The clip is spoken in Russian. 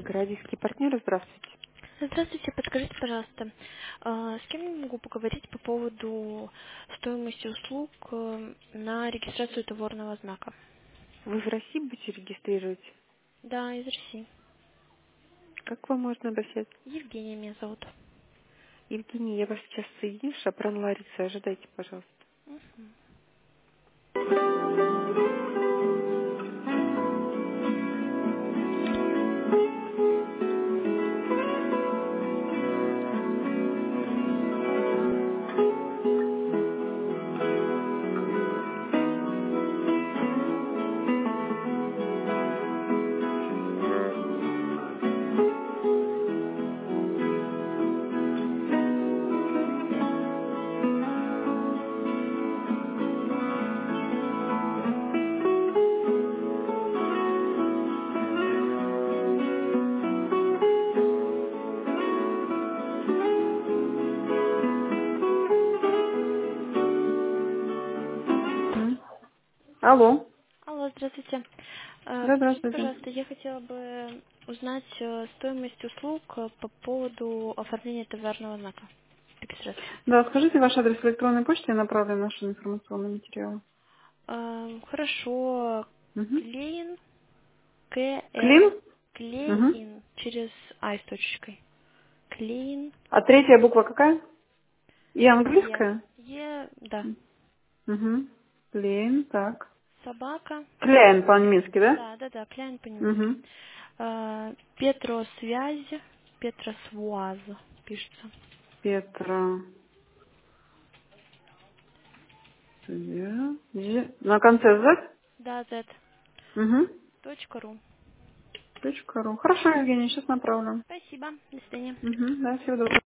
Городские партнеры, здравствуйте. Здравствуйте, подскажите, пожалуйста, с кем я могу поговорить по поводу стоимости услуг на регистрацию товарного знака? Вы в России будете регистрировать? Да, из России. Как к вам можно обращаться? Евгения меня зовут. Евгений, я вас сейчас соединю с Шапран Ларисой. Ожидайте, пожалуйста. Мгм. Алло. Алло, здравствуйте. Да, Подскажите, здравствуйте. пожалуйста, я хотела бы узнать стоимость услуг по поводу оформления товарного знака регистрации. Да, скажите ваш адрес электронной почты, я направлю наши информационные материалы. Хорошо. Угу. Клейн, К-Л, Клин? Угу. Клейн, через А с точечкой. Клейн, А третья буква какая? И Е. английская? Е, да. Угу. Клин, так. Собака. Кляйн по-немецки, да? Да, да, да, Кляйн по-немецки. Угу. Петросвязь, Петросвуаз пишется. Петра. На конце Z? Да, Z. Угу. .ру. .ру. Хорошо, Евгений, сейчас направлю. Спасибо. До свидания. Угу. Да, всего доброго.